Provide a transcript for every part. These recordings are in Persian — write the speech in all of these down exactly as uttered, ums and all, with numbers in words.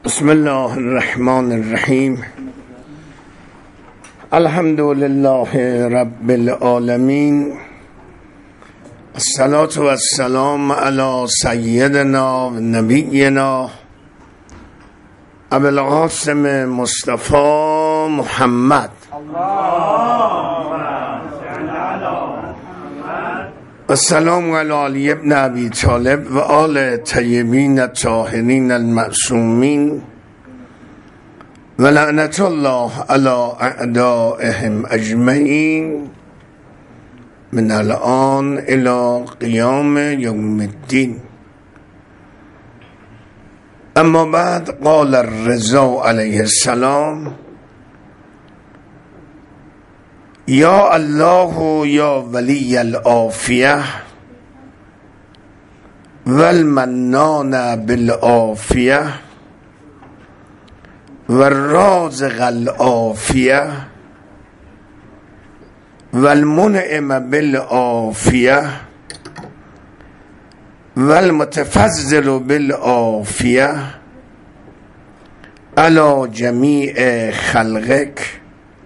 بسم الله الرحمن الرحیم. الحمد لله رب العالمین، الصلاة و السلام علی سیدنا و نبینا ابو القاسم مصطفی محمد السلام علی علی ابن ابی طالب و آل طیبین الطاهرین المعصومین و لعنت الله علی اعدائهم اجمعین من الان الی قیام یوم الدین. اما بعد، قال الرضا علیه السلام: یا الله یا ولی العافیه والمنان بالعافیه والرازق العافیه والمنعم بالعافیه والمتفضل بالعافیه علی جمیع خلقک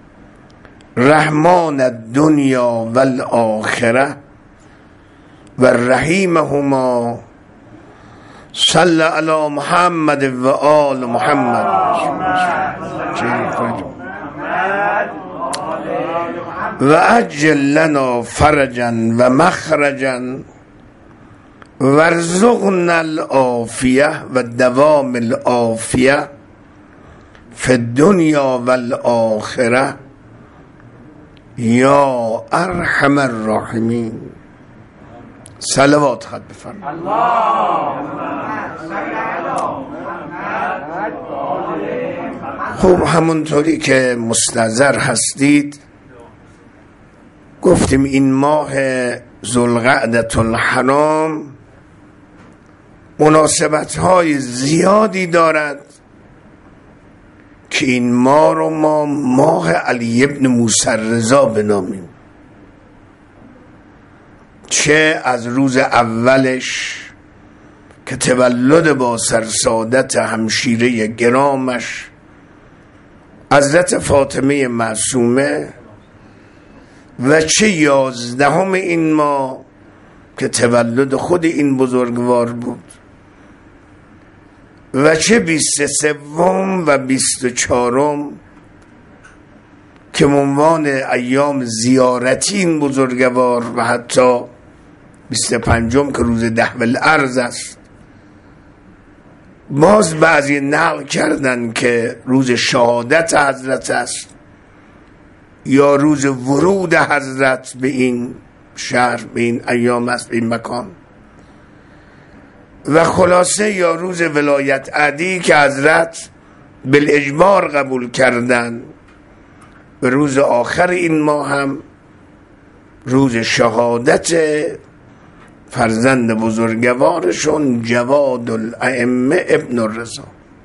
رحمان الدنیا والآخره و رحیمهما صلی علی محمد و آل محمد و عجل لنا فرجا و مخرجا وارزقنا العافیه و دوام العافیه فی الدنیا والآخره یا ارحم الراحمین. صلوات خط بفرمایید. خب، همونطوری که مستحضر هستید، گفتیم این ماه ذوالقعدة الحرام مناسبت‌های زیادی دارد که این ماه رو ما ماه علی ابن موسی الرضا بنامیم، چه از روز اولش که تولد با سرسادت همشیره گرامش حضرت فاطمه معصومه و چه یازدهم این ماه که تولد خود این بزرگوار بود و چه بیست سوم و بیست و چهارم که عنوان ایام زیارتی این بزرگوار و حتی بیست و پنجم که روز دهو الارض است. باز بعضی نقل کردن که روز شهادت حضرت است یا روز ورود حضرت به این شهر، به این ایام است، به این مکان، و خلاصه یا روز ولایت عهدی که حضرت بالاجبار قبول کردن. و روز آخر این ماه هم روز شهادت فرزند بزرگوارشون جواد الائمه ابن الرضا.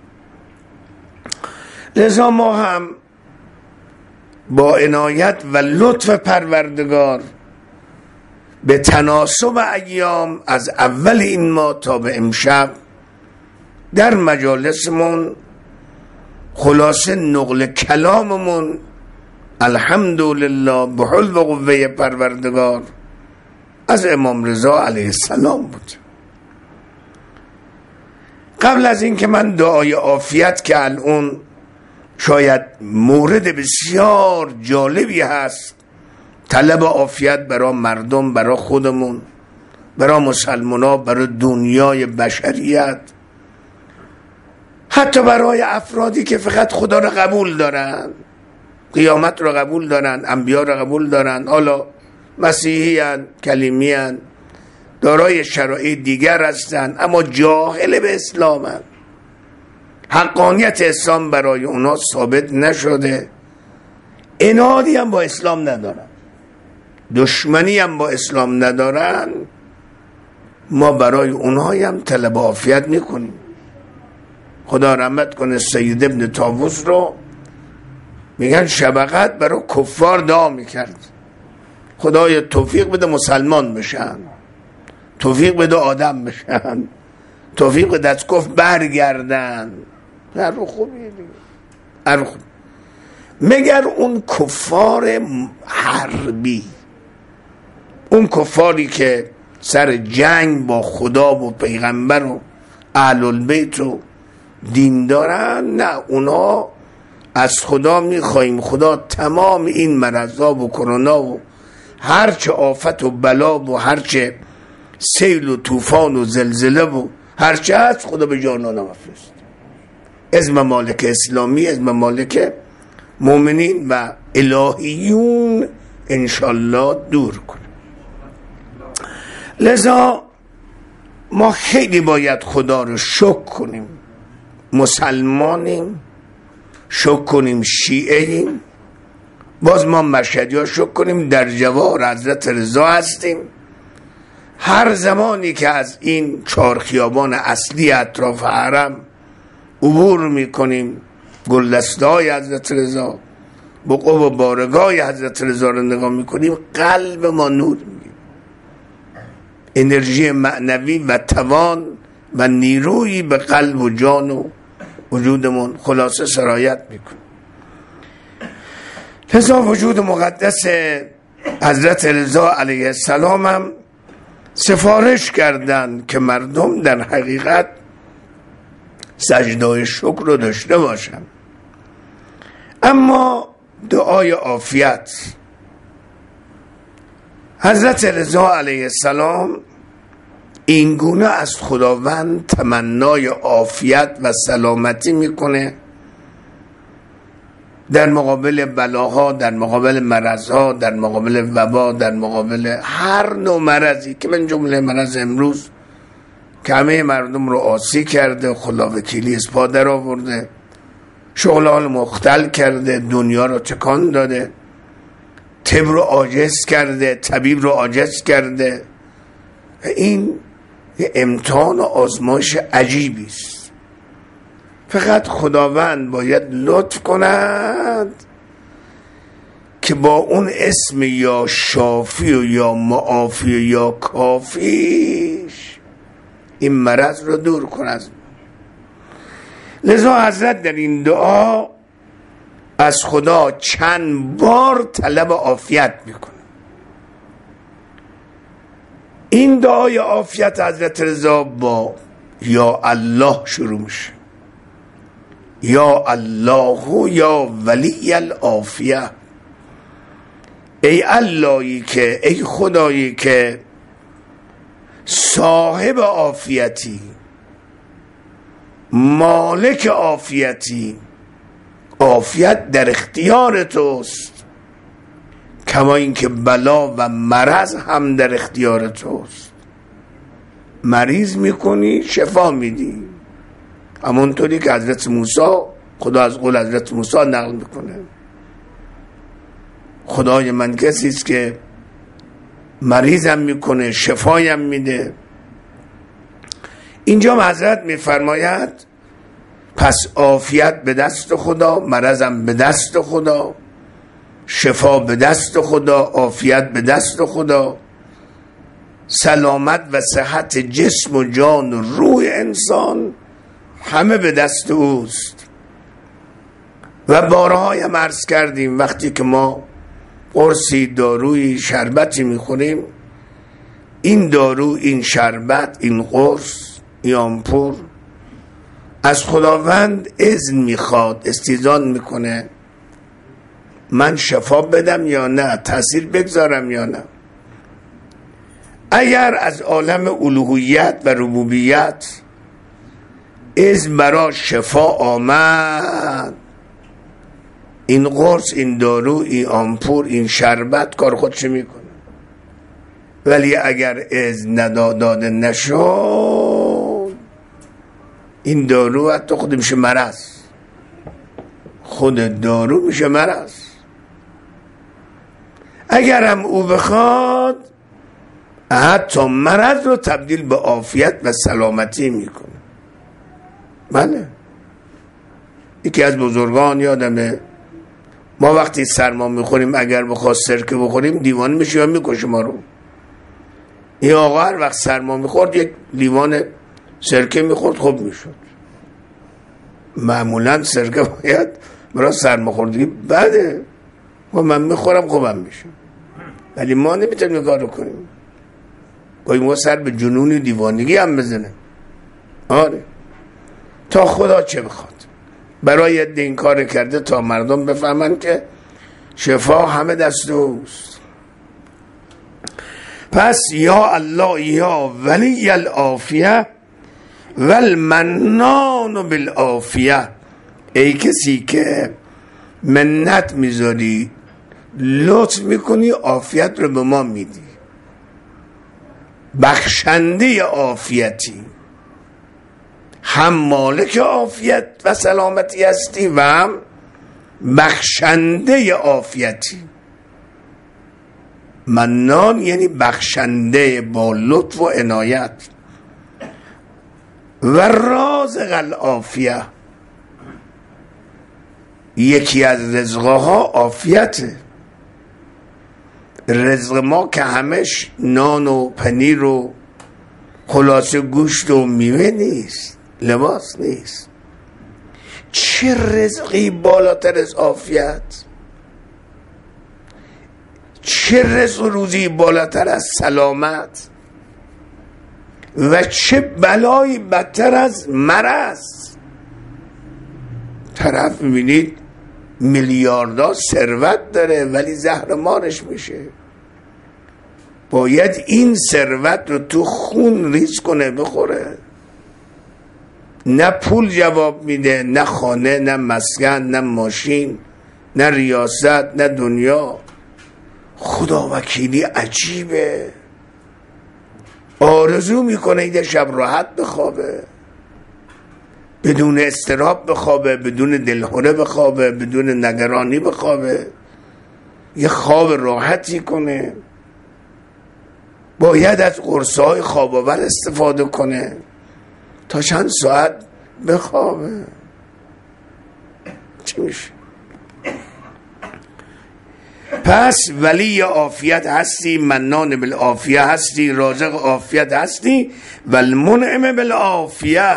لذا ما هم با عنایت و لطف پروردگار به تناسب ایام از اول این ماه تا به امشب در مجالسمون خلاصه نقل کلاممون الحمدلله به حول و قوه پروردگار از امام رضا علیه السلام بود. قبل از این که من دعای عافیت که الان شاید مورد بسیار جالبی هست، طلب عافیت برای مردم، برای خودمون، برای مسلمان‌ها، برای دنیای بشریت، حتی برای افرادی که فقط خدا را قبول دارن، قیامت را قبول دارن، انبیا را قبول دارن، حالا مسیحی هن، کلیمی هن، دارای شرایط دیگر هستن اما جاهل به اسلام هن. حقانیت اسلام برای اونا ثابت نشده، عنادی هم با اسلام ندارن، دشمنی هم با اسلام ندارن. ما برای اونها هم طلب عافیت میکنیم. خدا رحمت کنه سید ابن طاووس رو، میگن شبقت برای کفار دعا میکرد، خدای توفیق بده مسلمان بشن، توفیق بده آدم بشن، توفیق بده از کفر برگردن. حرف خوبیه دیگه، حرف خوب. مگر اون کفار حربی، اون کفاری که سر جنگ با خدا و پیغمبر و اهل البیت و دین دارن، نه، اونا از خدا میخواییم خدا تمام این مرضا و کرونا و هرچه آفت و بلا و هرچه سیل و طوفان و زلزله و هرچه هست خدا به جانان مفرست، از ممالک اسلامی، از ممالک مؤمنین و الهیون انشالله دور کنه. لذا ما خیلی باید خدا رو شکر کنیم، مسلمانیم، شکر کنیم شیعهیم، باز ما مشهدی ها شکر کنیم در جوار حضرت رضا هستیم. هر زمانی که از این چهار خیابان اصلی اطراف حرم عبور میکنیم، گلدسته های حضرت رضا، بقعه و بارگاه حضرت رضا رو نگاه میکنیم، قلب ما نور میگیم، انرژی معنوی و توان و نیرویی به قلب و جان و وجودمون خلاصه سرایت میکنه. لذا وجود مقدس حضرت رضا علیه السلام هم سفارش کردند که مردم در حقیقت سجده شکر رو داشته باشن. اما دعای عافیت، حضرت رضا علیه السلام این گونه از خداوند تمنای عافیت و سلامتی میکنه در مقابل بلاها، در مقابل مرضها، در مقابل وبا، در مقابل هر نوع مرضی که من جمله مرض امروز که همه مردم رو آسی کرده، خداوکیلی از پا در آورده، شغل حال مختل کرده، دنیا رو تکان داده، طب رو عاجز کرده، طبیب رو عاجز کرده. این امتحان و آزمایش عجیبی است. فقط خداوند باید لطف کند که با اون اسم یا شافی و یا معافی و یا کافیش این مرض رو دور کند. لذا حضرت در این دعا از خدا چند بار طلب عافیت میکنه. این دعای عافیت حضرت رضا با یا الله شروع میشه. یا الله یا ولی العافیه، ای اللهی که، ای خدایی که صاحب عافیتی، مالک عافیتی، عافیت در اختیار توست، کما اینکه بلا و مرض هم در اختیار توست. مریض میکنی شفا میدی، همونطوری که حضرت موسی، خدا از قول حضرت موسی نقل میکنه، خدای من کسی است که مریضم میکنه شفایم میده. اینجا حضرت میفرماید پس عافیت به دست خدا، مرضم به دست خدا، شفا به دست خدا، عافیت به دست خدا، سلامت و صحت جسم و جان و روح انسان همه به دست اوست. و بارها هم عرض کردیم وقتی که ما قرصی، داروی، شربتی میخوریم، این دارو، این شربت، این قرص، این آمپور از خداوند اذن میخواد، استیزان میکنه من شفا بدم یا نه، تاثیر بگذارم یا نه. اگر از عالم الوهیت و ربوبیت اذن برای شفا آمد، این قرص، این دارو، این آمپور، این شربت کار خودش میکنه. ولی اگر اذن نداده نشد، این دارو حتی خود میشه مرض، خود دارو میشه مرض. اگر هم او بخواد حتی مرض رو تبدیل به عافیت و سلامتی میکنه. بله، یکی از بزرگان یادمه ما وقتی سرما میخوریم اگر بخواد سرکه بخوریم دیوانه میشه یا میکشه ما رو. این آقا هر وقت سرما میخورد یک لیوان سرکه میخورد خوب میشد. معمولا سرکه باید برای سرماخوردگی بده و من میخورم خوبم میشه، ولی ما نمیتونیم کارو کنیم. گاهی ما سر به جنون دیوانگی هم بزنه. آره تا خدا چه بخواد برای این کار کرده تا مردم بفهمن که شفا همه دست اوست. پس یا الله یا ولی العافیه والمنان بالعافیه، ای کسی که منت میذاری لطف میکنی عافیت رو به ما میدی، بخشنده عافیتی، هم مالک عافیت و سلامتی هستی و هم بخشنده عافیتی. منان یعنی بخشنده با لطف و عنایت. و رازق العافیه، یکی از رزقها عافیته. رزق ما که همش نان و پنیر و خلاصه گوشت و میوه نیست، لباس نیست. چه رزقی بالاتر از عافیت؟ چه رزق روزی بالاتر از سلامت؟ و چه بلایی بدتر از مرض؟ طرف میبینید میلیاردها ثروت داره ولی زهر مارش میشه. باید این ثروت رو تو خون ریز کنه بخوره. نه پول جواب میده، نه خانه، نه مسکن، نه ماشین، نه ریاست، نه دنیا. خدا وکیلی عجیبه. آرزو میکنه یه شب راحت بخوابه، بدون استراب بخوابه، بدون دلهره بخوابه، بدون نگرانی بخوابه، یه خواب راحتی کنه. باید از قرصهای خواب آور استفاده کنه تا چند ساعت بخوابه. چی میشه؟ پس ولی عافیت هستی، منان بالعافیه هستی، رازق عافیت هستی و المنعم بالعافیه،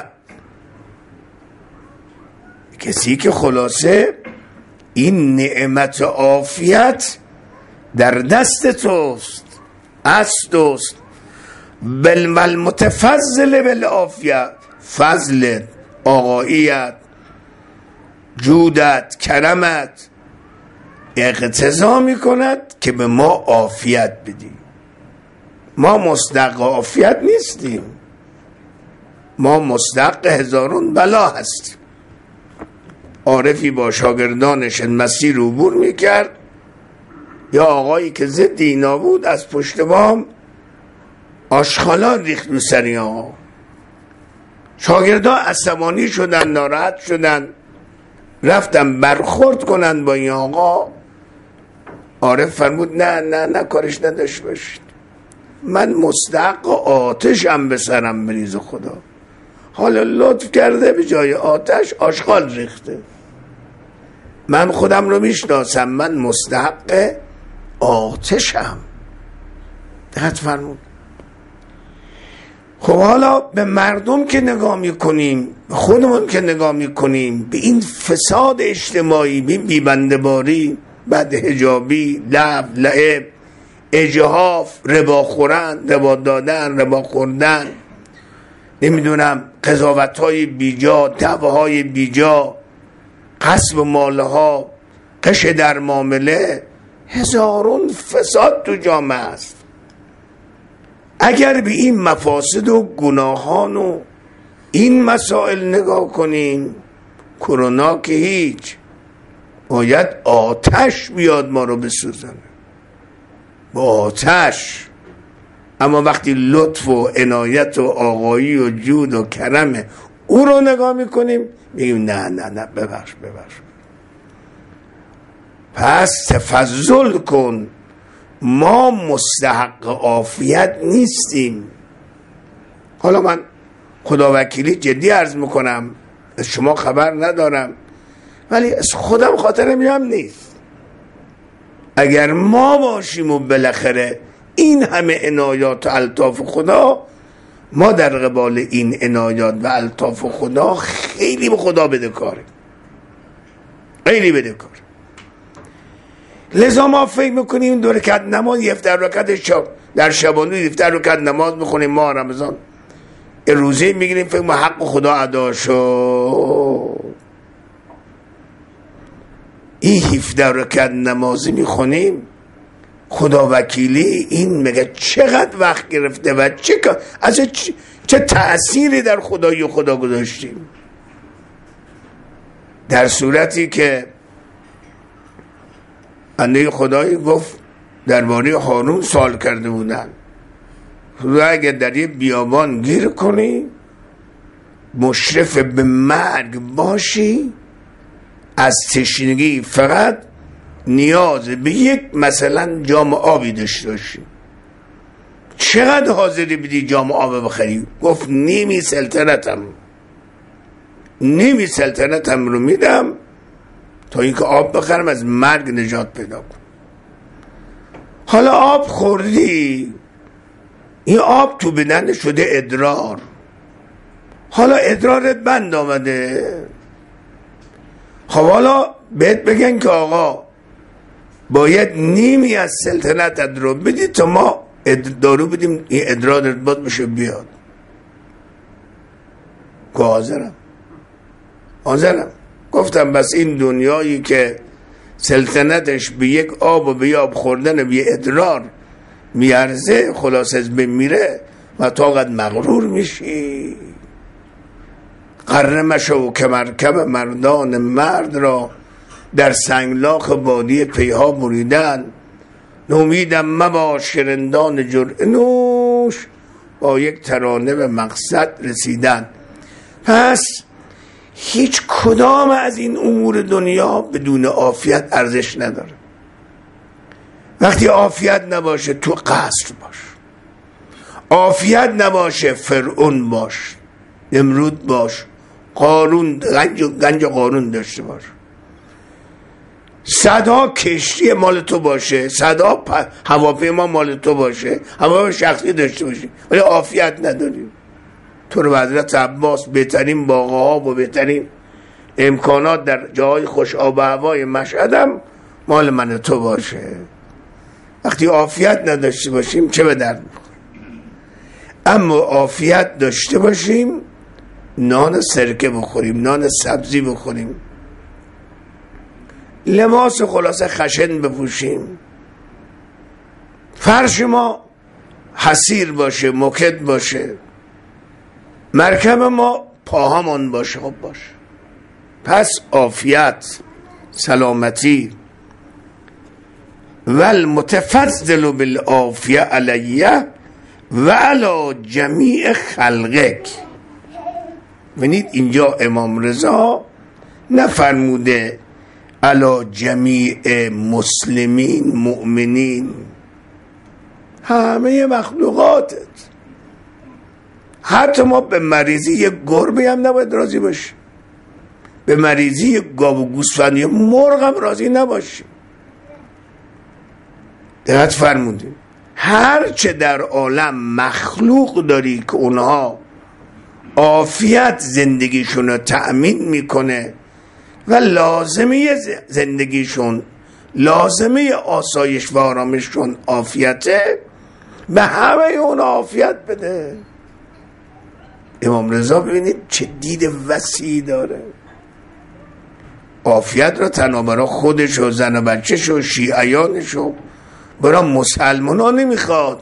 کسی که خلاصه این نعمت عافیت در دست توست، از توست. بل المتفضل بالعافیه، فضلت، آقاییت، جودت، کرمت اقتضا میکند که به ما عافیت بدی. ما مستحق عافیت نیستیم، ما مستحق هزارون بلا هستیم. عارفی با شاگردانش مسیر عبور میکرد، یا آقایی که ضد اینا بود از پشت بام آشغالان ریخت رو سر آقا. شاگردان عصبانی شدن، ناراحت شدن، رفتن برخورد کنن با این آقا. عارف فرمود نه نه نه کارش نداشت باشید، من مستحق آتشم به سرم بریز خدا. حالا لطف کرده به جای آتش آشغال ریخته. من خودم رو میشناسم، من مستحق آتشم. دقت فرمود. خب حالا به مردم که نگاه میکنیم، به خودمون که نگاه میکنیم، به این فساد اجتماعی، به این بیبنده‌باری، بدحجابی، لعب، لعب، اجحاف، ربا خورن، ربا دادن، ربا خوردن، نمیدونم قضاوت‌های بیجا، دعواهای بیجا، غصب مالها، قش در معامله، هزارون فساد تو جامعه است. اگر به این مفاسد و گناهان و این مسائل نگاه کنیم، کرونا که هیچ، باید آتش بیاد ما رو بسوزنه با آتش. اما وقتی لطف و عنایت و آقایی و جود و کرم او رو نگاه میکنیم، میگیم نه نه نه ببخش ببخش. پس تفضل کن، ما مستحق عافیت نیستیم. حالا من خدا وکیلی جدی عرض میکنم، از شما خبر ندارم، ولی از خودم خاطرم هم نیست. اگر ما باشیم و بالاخره این همه عنایات و الطاف خدا ما در قبال این عنایات و الطاف خدا خیلی به خدا بدهکاریم، خیلی بدهکار. لذا ما فکر میکنیم دو رکعت نماز یفتر رکعت شب در شبانه یفتر رکعت نماز میخونیم، ما رمضان روزه میگیریم، فکر ما حق خدا ادا شد. این هفده رکعت نمازی میخونیم، خدا وکیلی این مگه چقدر وقت گرفته و چه از چه, چه تأثیری در خدای خدا گذاشتیم. در صورتی که بنده خدایی گفت درباره هارون سوال کرده بودن، خدا اگه در یه بیابان گیر کنی مشرف به مرگ باشی، از تشنگی فقط نیاز به یک مثلا جام آبی داشته باشی، چقدر حاضری بدی جام آب بخری؟ گفت نیمی سلطنتم نیمی سلطنتم رو میدم تا اینکه آب بخرم از مرگ نجات پیدا کنم. حالا آب خوردی، این آب تو بدن شده ادرار، حالا ادرارت بند آمده، خب حالا بهت بگن که آقا باید نیمی از سلطنتت رو بدی تا ما دارو بدیم این ادرارت باید بشه بیاد. که حاضرم حاضرم گفتم بس این دنیایی که سلطنتش به یک آب و به آب خوردن به ادرار میارزه، خلاص از بمیره و طاقت مغرور میشی. قرن مشو که مرکب مردان مرد را در سنگلاخ بادی پیها بریدن، نومیدم مباش شرندان جرعه نوش با یک ترانه به مقصد رسیدن. پس هیچ کدام از این امور دنیا بدون عافیت ارزش نداره. وقتی عافیت نباشه تو قصر باش، عافیت نباشه فرعون باش، نمرود باش، قارون گنج گنج قارون داشته باش، صدا کشتی مال تو باشه، صدا هواپیما مال تو باشه، هواپیما شخصی داشته باشی، ولی عافیت نداری. تو رو حضرت عباس بهترین باغ‌ها و بهترین امکانات در جای خوش آب و هوای مشهدم مال من تو باشه. وقتی عافیت نداشته باشیم چه به درد می‌خوره؟ اما عافیت داشته باشیم، نان سرکه بخوریم، نان سبزی بخوریم، لباس خلاصه خشن بپوشیم، فرش ما حسیر باشه، موکد باشه، مرکب ما پاهمان باشه. خب باشه. پس عافیت، سلامتی. والمتفضل بالعافیه علیه و علی جمیع خلقک. ببینید اینجا امام رضا نفرموده علی جمیع مسلمین مؤمنین، همه مخلوقاتت. حتی ما به مریضی یک گربه هم نباید راضی باشیم، به مریضی یک گاو و گوسفند یا مرغ هم راضی نباشیم. دقت فرمودیم هر چه در عالم مخلوق داری که اونها عافیت زندگیشون رو تأمین میکنه و لازمه زندگیشون، لازمه آسایش و آرامششون عافیته، به همه اون عافیت بده. امام رضا ببینید چه دید وسیعی داره. عافیت را تنها برای خودش و زن و بچهش و شیعیانش و برای مسلمان ها نمیخواد،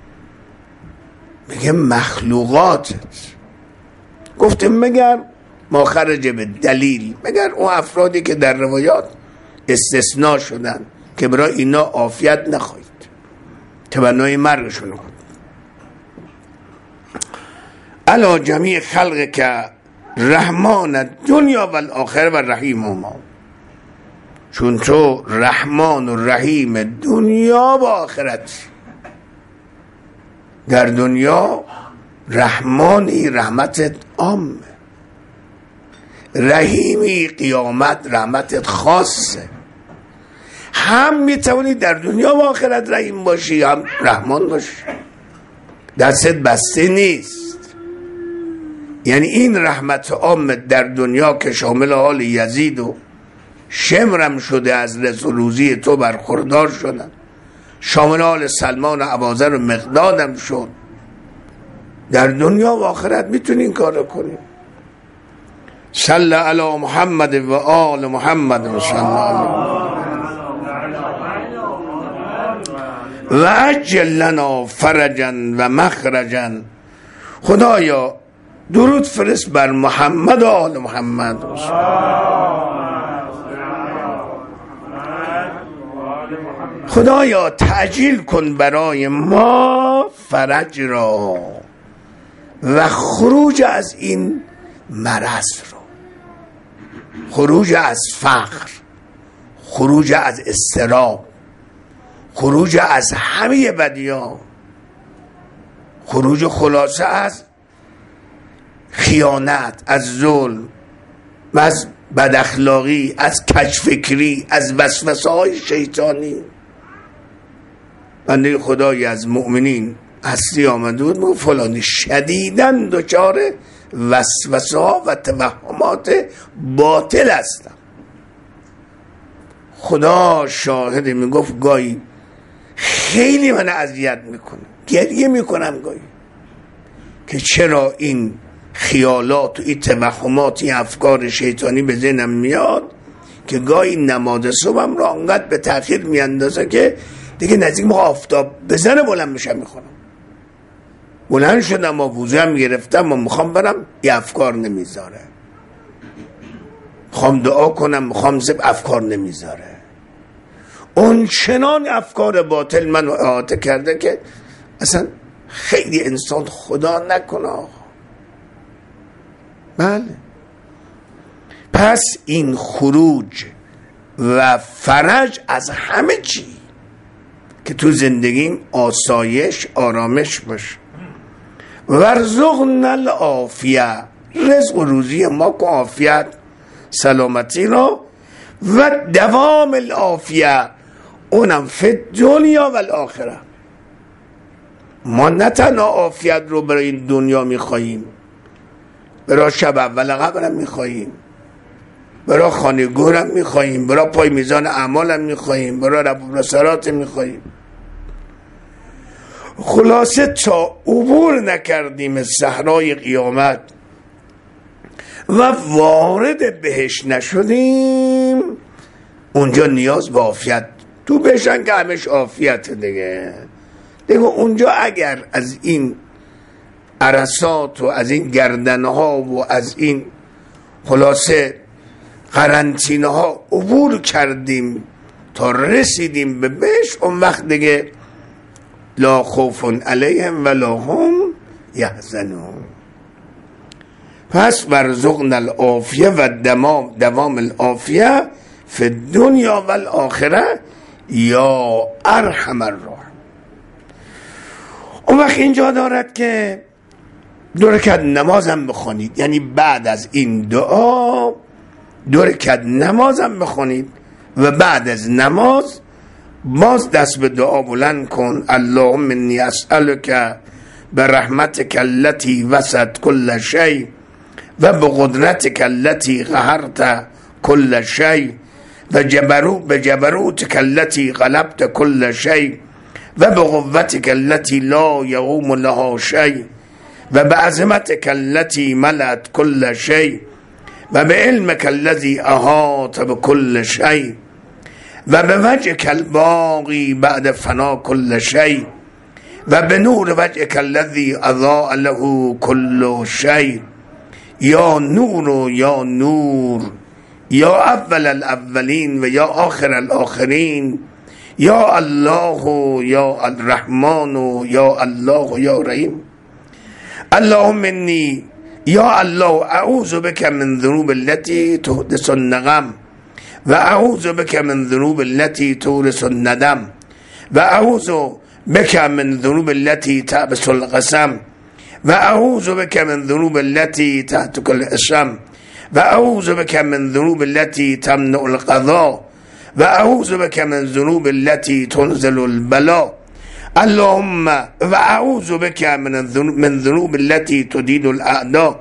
میگه مخلوقاتت. گفته مگر ما خرج به دلیل، مگر اون افرادی که در روایات استثناء شدن که برای اینا عافیت نخواهید، تمنای مرگشون رو علا جمیع خلق که رحمان دنیا و الاخره و رحیم ما، چون تو رحمان و رحیم دنیا و آخرت. در دنیا رحمانی رحمتت عامه، رحیمی قیامت رحمتت خاصه. هم میتونی در دنیا و آخرت رحیم باشی هم رحمان باشی، دستت بسته نیست. یعنی این رحمت عام در دنیا که شامل حال یزید و شمرم شده از رزق و روزی تو برخوردار شدن، شامل حال سلمان و ابوذر و مقدادم شد، در دنیا و آخرت میتونی این کارو کنی. صلی علی محمد و آل محمد و صلی و عجل لنا فرجا و مخرجا. خدایا درود فرست بر محمد و آل محمد. خدایا تعجیل کن برای ما فرج را و خروج از این مرض رو، خروج از فقر، خروج از اضطراب، خروج از همه بدیان، خروج خلاصه از خیانت، از ظلم، از بداخلاقی، از کجفکری، از وسوسه های شیطانی. بنده خدایی از مؤمنین هستی آمده بود میگه فلانی شدیداً دچار وسوسه ها و توهمات باطل هستم. خدا شاهد، میگفت گاهی خیلی من اذیت میکنه، گریه میکنم گاهی که چرا این خیالات و این توهمات، این افکار شیطانی به ذهنم میاد که گاهی نماز صبحم را انقدر به تأخیر میاندازه که دیگه نزدیک ما آفتاب بزنه بلند میشم میخونم. بلند شدم و وضو هم گرفتم و میخوام برم، یه افکار نمیذاره. میخوام دعا کنم، میخوام زب افکار نمیذاره. اون چنان افکار باطل من احاطه کرده که اصلا خیلی انسان خدا نکنه آقا. بله. پس این خروج و فرج از همه چی که تو زندگیم آسایش، آرامش باشه. ورزقنا العافیه، رزق و روزی ما که عافیت، سلامتی رو، و دوام العافیه، اونم فی دنیا و الاخره. ما نه تنها عافیت رو برای این دنیا میخواییم، برای شب اول قبرم میخواییم، برای خانه گورم میخواییم، برای پای میزان اعمالم میخواییم، برای رب رسالات میخواییم. خلاصه تا عبور نکردیم صحرای قیامت و وارد بهشت نشدیم، اونجا نیاز به عافیت. تو بهشتن که همش عافیت دیگه دیگه اونجا اگر از این عرصات و از این گردنها و از این خلاصه قرنطینه ها عبور کردیم تا رسیدیم به بهشت، اون وقت دیگه لا خوف علیهم ولا هم یحزنون. پس ورزقنا العافیه و دوام دوام العافیه فی الدنیا و الاخره یا ارحم الراحمین. اون وقت اینجا دارد که دو رکعت نمازم بخونید، یعنی بعد از این دعا دو رکعت نمازم بخونید و بعد از نماز باز دست به دعا بلند کن. اللهم انی اسألک برحمتک التي وسعت كل شيء و بقدرتک التي قهرت كل شيء و جبروت بجبروتک التي غلبت كل شيء و بقوتک التي لا يقوم لها شيء و بعظمتک التي ملأت كل شيء و بعلمک الذي احاط بكل شيء و به وجهک الباقی بعد فنا كل شيء و به نور وجهک الذی اضاء له كل شيء. یا نور یا نور، یا اول الاولین و یا آخر الاخرین، یا الله یا الرحمن یا الله یا رحیم. اللهم انی یا الله اعوذ بک من ذنوب التي تحدث النغم و اعوذ بک من ذنوب التي تورث الندم و اعوذ بک من ذنوب التي تأبس القسم و اعوذ بک من ذنوب التي تهتك الاسم و اعوذ بک من ذنوب التي تمنع القضاء و اعوذ بک من ذنوب التي تنزل البلاء. اللهم و اعوذ بک من من ذنوب التي تدين الاعداء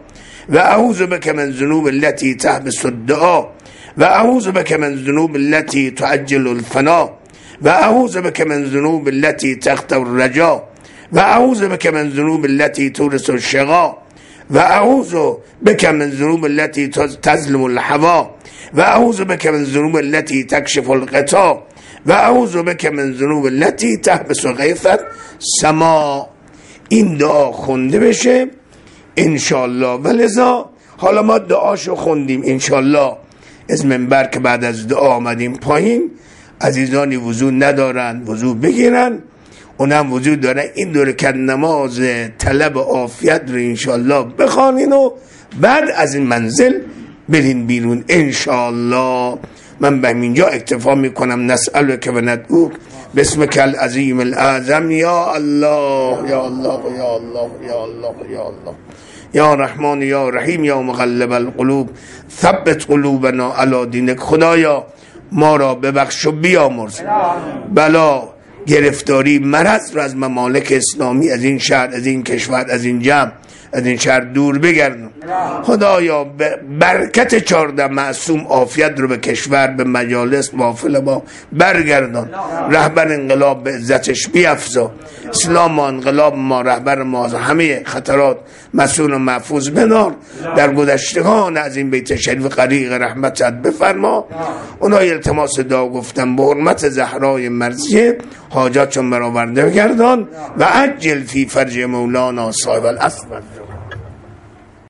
و اعوذ بک من ذنوب التي تحبس الدعاء و اعوذ بک من ذنوب التي تعجل الفنا و اعوذ بک من ذنوب التي تقطع الرجاء و اعوذ بک من ذنوب التي تورث الشقاء و اعوذ بک من ذنوب التي تظلم الهوى و اعوذ بک من ذنوب التي تکشف الغطاء و اعوذ بک من ذنوب التي تحبس غیث السماء. این دعا خونده بشه انشالله. و لذا حالا ما دعاشو خوندیم انشالله از منبر که بعد از دعا آمدیم پایین، عزیزانی وضو ندارن وضو بگیرن، اونم وجود داره. این دو رکعت نماز طلب عافیت رو انشالله بخوانین و بعد از این منزل برین بیرون انشالله. من به اینجا اکتفا میکنم. نسألک و ندعوک باسمک العظیم الاعظم یا الله یا الله یا الله یا الله یا الله یا رحمان یا رحیم یا مقلب القلوب ثبت قلوبنا علی دینک. خدایا ما را ببخش و بیامرز، بلا گرفتاری مرض را از ممالک اسلامی، از این شهر، از این کشور، از این جمع، از این شهر دور بگردن. خدایا برکت چارده معصوم عافیت رو به کشور، به مجالس، محافل ما برگردان. رهبر انقلاب به عزتش بیفزا، اسلام و انقلاب ما، رهبر ما، همه خطرات مسئول و محفوظ بدار. در گذشتگان از این بیت شریف غریق رحمتت بفرما. اونای التماس دعا گفتم به حرمت زهرای مرضیه حاجات چون برآورده گردان و عجل فی فرج مولانا صاحب الاسم.